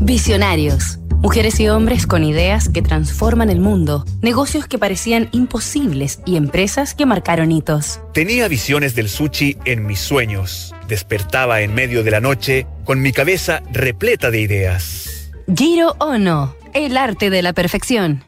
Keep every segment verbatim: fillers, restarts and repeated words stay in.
Visionarios. Mujeres y hombres con ideas que transforman el mundo, negocios que parecían imposibles y empresas que marcaron hitos. Tenía visiones del sushi en mis sueños. Despertaba en medio de la noche con mi cabeza repleta de ideas. Jiro Ono, el arte de la perfección.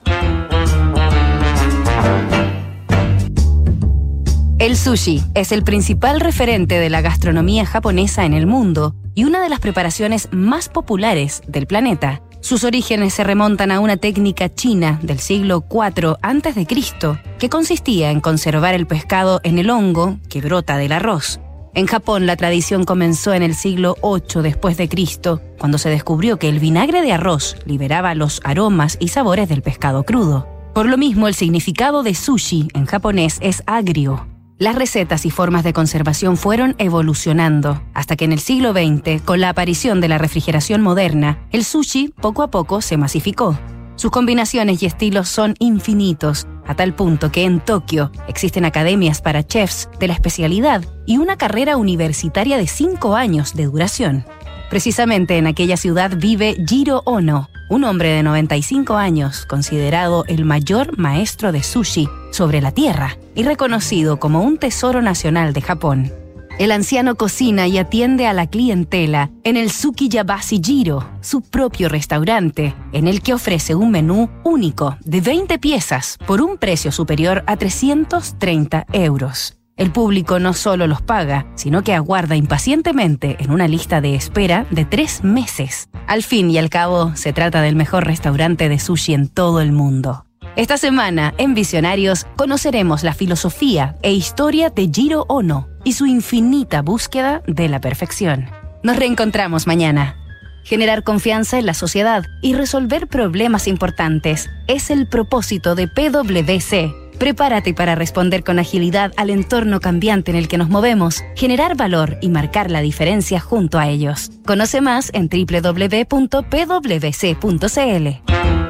El sushi es el principal referente de la gastronomía japonesa en el mundo y una de las preparaciones más populares del planeta. Sus orígenes se remontan a una técnica china del siglo cuatro antes de Cristo, que consistía en conservar el pescado en el hongo que brota del arroz. En Japón, la tradición comenzó en el siglo ocho después de Cristo, cuando se descubrió que el vinagre de arroz liberaba los aromas y sabores del pescado crudo. Por lo mismo, el significado de sushi en japonés es agrio. Las recetas y formas de conservación fueron evolucionando, hasta que en el siglo veinte, con la aparición de la refrigeración moderna, el sushi poco a poco se masificó. Sus combinaciones y estilos son infinitos, a tal punto que en Tokio existen academias para chefs de la especialidad y una carrera universitaria de cinco años de duración. Precisamente en aquella ciudad vive Jiro Ono, un hombre de noventa y cinco años, considerado el mayor maestro de sushi sobre la tierra y reconocido como un tesoro nacional de Japón. El anciano cocina y atiende a la clientela en el Tsukiyabashi Jiro, su propio restaurante, en el que ofrece un menú único de veinte piezas por un precio superior a trescientos treinta euros. El público no solo los paga, sino que aguarda impacientemente en una lista de espera de tres meses. Al fin y al cabo, se trata del mejor restaurante de sushi en todo el mundo. Esta semana, en Visionarios, conoceremos la filosofía e historia de Jiro Ono y su infinita búsqueda de la perfección. Nos reencontramos mañana. Generar confianza en la sociedad y resolver problemas importantes es el propósito de P W C. Prepárate para responder con agilidad al entorno cambiante en el que nos movemos, generar valor y marcar la diferencia junto a ellos. Conoce más en doble u doble u doble u punto p w c punto c l.